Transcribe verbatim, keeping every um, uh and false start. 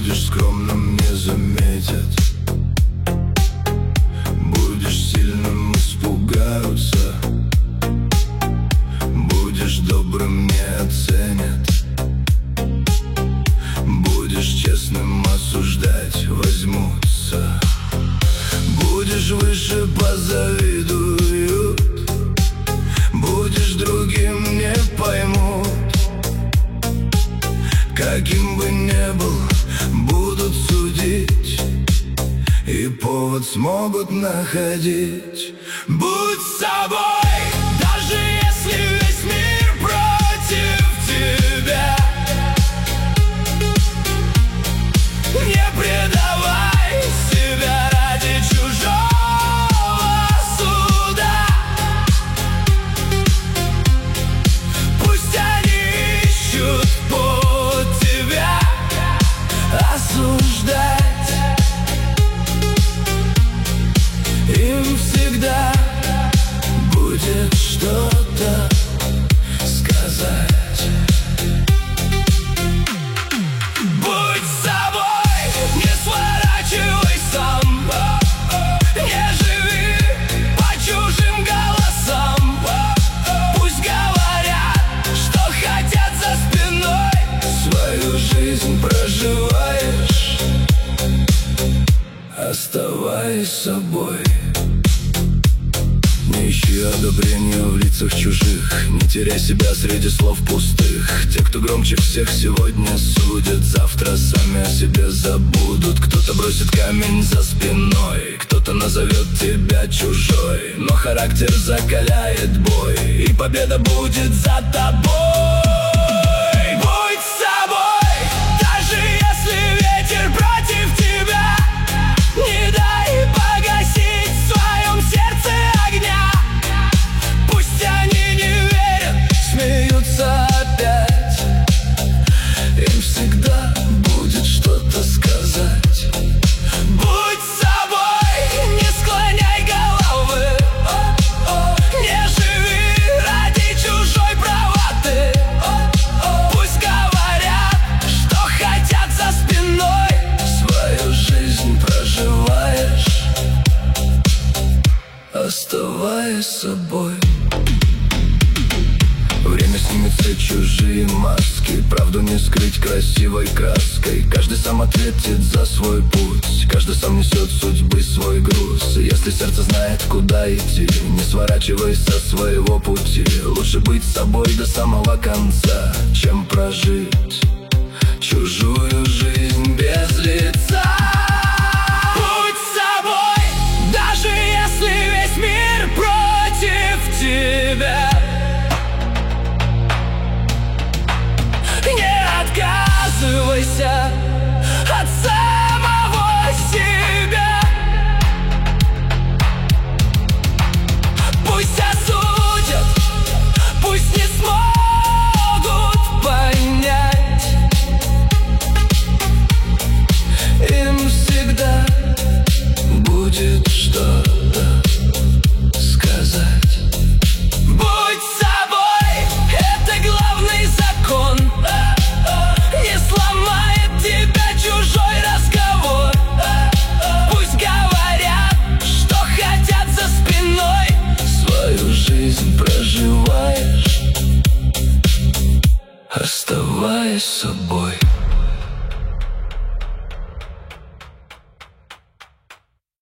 Будешь скромным, не заметят. Будешь сильным, испугаются. Будешь добрым, не оценят. Будешь честным, осуждать возьмутся. Будешь выше, позавидуют. Будешь другим, не поймут. Каким бы ни был, будут судить, и повод смогут находить. Будь собой, даже если весь мир против тебя. Не предавай себя ради чужого суда. Пусть они ищут под тебя осуждать. Им всегда будет что-то сказать. Будь собой, не сворачивай сам. Не живи по чужим голосам. Пусть говорят, что хотят за спиной. Свою жизнь проживаешь, оставаясь собой. Не ищи одобрения в лицах чужих. Не теряй себя среди слов пустых. Те, кто громче всех сегодня судят, завтра сами о себе забудут. Кто-то бросит камень за спиной, кто-то назовет тебя чужой. Но характер закаляет бой, и победа будет за тобой. Будь собой, даже если ветер против тебя. Не дай погасить в своем сердце огня. Пусть они не верят, смеются опять. Им всегда будет что-то сказать. Будь собой, не склоняй головы. Не живи ради чужой правоты. Пусть говорят, что хотят за спиной. Свою жизнь проживаешь, оставаясь собой. Время снимет все чужие маски. Правду не скрыть красивой краской. Каждый сам ответит за свой путь. Каждый сам несет судьбы свой груз. Если сердце знает, куда идти, не сворачивай со своего пути. Лучше быть собой до самого конца, чем прожить чужую жизнь без лица. Будь собой, даже если весь мир против тебя. Не отказывайся от самого себя. Пусть осудят, пусть не смогут понять. Им всегда будет что-то сказать. Будь собой, это главный закон. Не сломает тебя чужой разговор. Пусть говорят, что хотят за спиной. Свою жизнь проживаешь, оставаясь собой.